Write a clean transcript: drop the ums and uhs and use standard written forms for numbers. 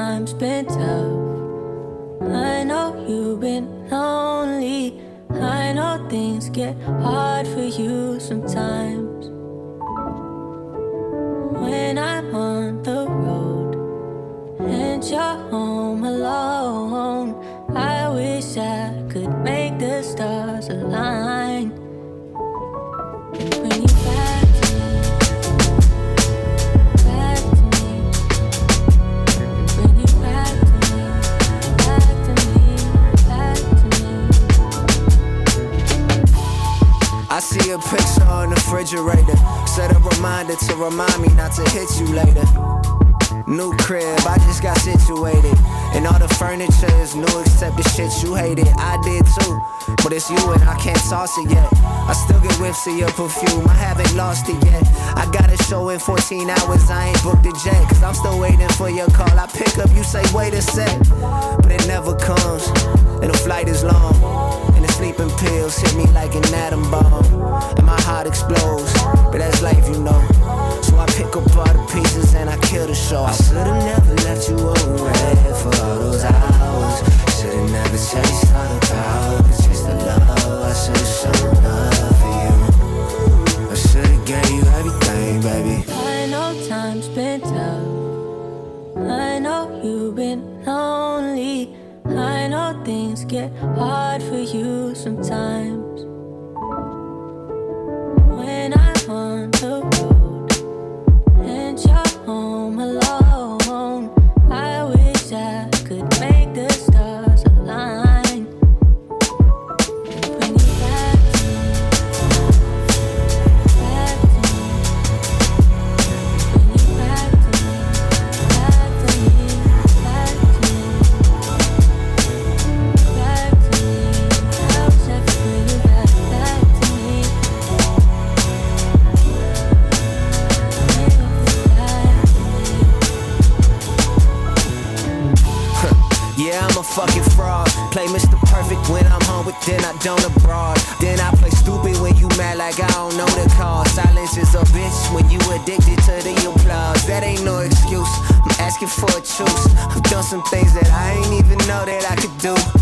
times been tough. I know you've been lonely. I know things get hard for you sometimes. When I'm on the road and you're home alone, I wish I could make the stars align and bring you back to me, back to me, and bring you back to me, back to me, back to me. I see a picture on the refrigerator. Set a reminder to remind me not to hit you later. New crib, I just got situated. And all the furniture is new except the shit you hated. I did too, but it's you and I can't toss it yet. I still get whiffs of your perfume, I haven't lost it yet. I got a show in 14 hours, I ain't booked a jet. Cause I'm still waiting for your call. I pick up, you say wait a sec, but it never comes, and the flight is long. And the sleeping pills hit me like an atom bomb, and my heart explodes, but that's life, you know. So I pick up all the pieces and I kill the show. I should've never left you away for all those hours. Should've never chased all the power, but chased the love. I should've shown up for you. I should've gave you everything, baby. I know times been tough. I know you've been lonely. I know things get hard for you sometimes. When I'm on the road and you're home alone, I wish I could make the stars align and bring you back to me, back to me, bring you back to me, back to me, back to me, back to me. I wish I could bring you back to me. Yeah, I'm a fucking fraud. Play Mr. Perfect when I'm home, but then I don't abroad. Then I play stupid when you mad like I don't know the cause. Silence is a bitch when you addicted to the applause. That ain't no excuse, I'm asking for a truce. I've done some things that I ain't even know that I could do.